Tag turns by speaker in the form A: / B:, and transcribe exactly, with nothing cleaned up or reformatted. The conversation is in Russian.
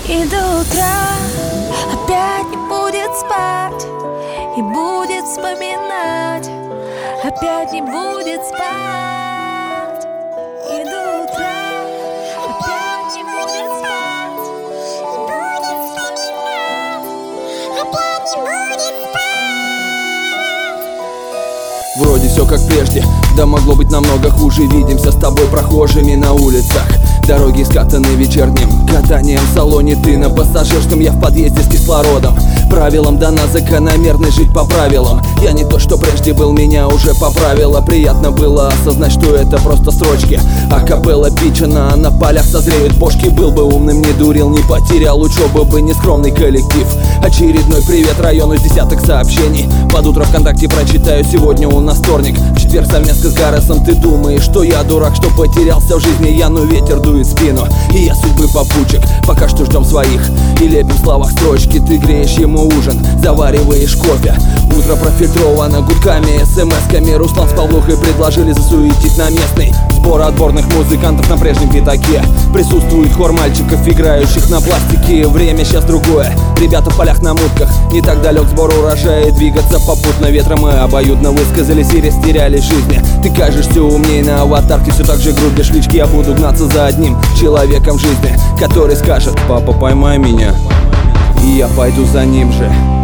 A: И до утра опять не будет спать, и будет вспоминать, опять не будет спать. И до утра опять не будет спать, и будет вспоминать, опять не будет спать.
B: Вроде все как прежде, да могло быть намного хуже. Видимся с тобой прохожими на улицах, дороги скатаны вечерним катанием в салоне. Ты на пассажирском, я в подъезде с кислородом. Правилам дана закономерность жить по правилам. Я не то, что прежде был, меня уже поправило. Приятно было осознать, что это просто строчки. Акапелла пичена, на полях созреют бошки. Был бы умным, не дурил, не потерял учебы бы, не скромный коллектив. Очередной привет району с десяток сообщений. Под утро ВКонтакте прочитаю, сегодня у нас вторник. В четверг совместно с Гарресом. Ты думаешь, что я дурак, что потерялся в жизни я, но ветер дует в спину, и я судьбы попутчик. Пока что ждем своих и лепим в словах строчки. Ты греешь ему ужин, завариваешь кофе. Утро профильтровано гудками, смс-ками. Руслан с Павлухой предложили засуетить на местный сбор отборных музыкантов на прежнем пятаке. Присутствует хор мальчиков, играющих на пластике. Время сейчас другое, ребята в полях на мутках. Не так далек сбор урожая, двигаться попутно ветром. Мы обоюдно высказались и растеряли жизни. Ты кажешься умнее на аватарке, все так же грубишь лички. Я буду гнаться за одним человеком в жизни, который скажет: папа, поймай меня, и я пойду за ним же.